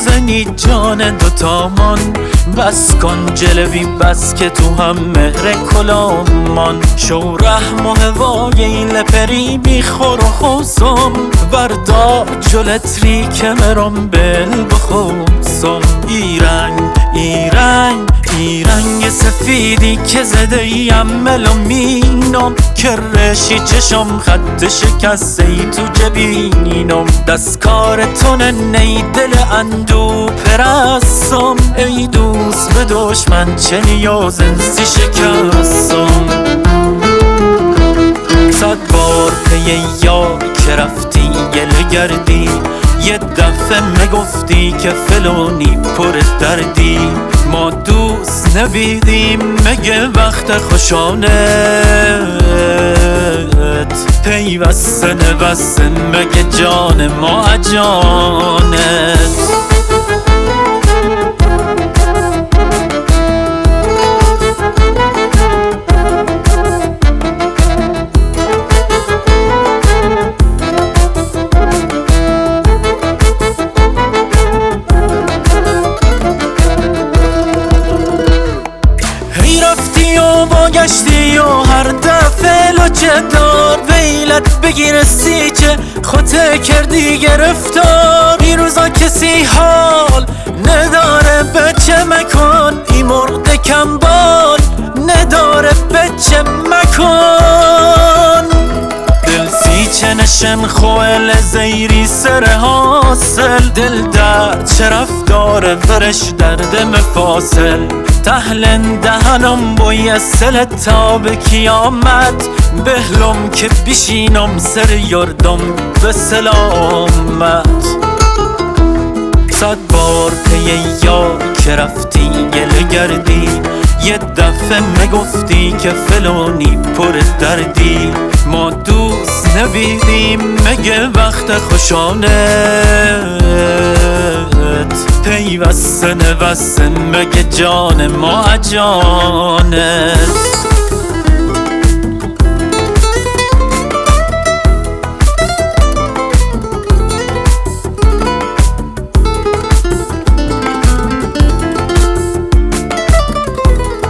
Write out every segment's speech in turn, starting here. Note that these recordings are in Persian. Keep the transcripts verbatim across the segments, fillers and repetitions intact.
نازنی جان دوتامان، بس کن جلوی بس که تو هم مهر کلامان. شو رحم و هوای این لپری بیخور و خوصم، بردار جلتری که مرم بل بخوصم. ایرنگ ایرنگ ایرنگ سفیدی که زده ایم ملومینم، که رشی چشم خط شکسته ای تو جبینم. دستکار تو نی دل اندو پرستم، ای دوست به دشمن چه نیاز انسی شکستم. صد بار پی یار که رفتی گله گردی، یه دفعه میگفتی که فلانی پر دردی. ما دوست نبیدیم مگه وقت خوشانت، پیوسته نوسته مگه جان ما جانت. گشتی و هر دفعه لچه دار ویلت بگیرستی که خودت کردی گرفتار. این روزا کسی حال نداره بچه مکن، این مرد کمبال نداره بچه مکن. دل سی چه نشن خوال زیری سر حاصل، دل در چه رفتار ورش درد مفاصل. تهلن دهنم بوی سل تا به کیامت، بهلم که بشینم سر یردم به سلامت. صد بار پی یار که رفتی گله گردی، یه دفعه میگفتی که فلانی پر دردی. ما دوست نبیدیم مگه وقت خوشانت، پیوسته نوسته مگه جان ما جانت.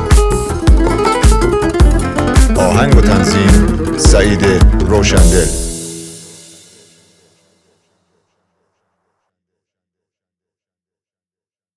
آهنگ و تنظیم سعید روشندل.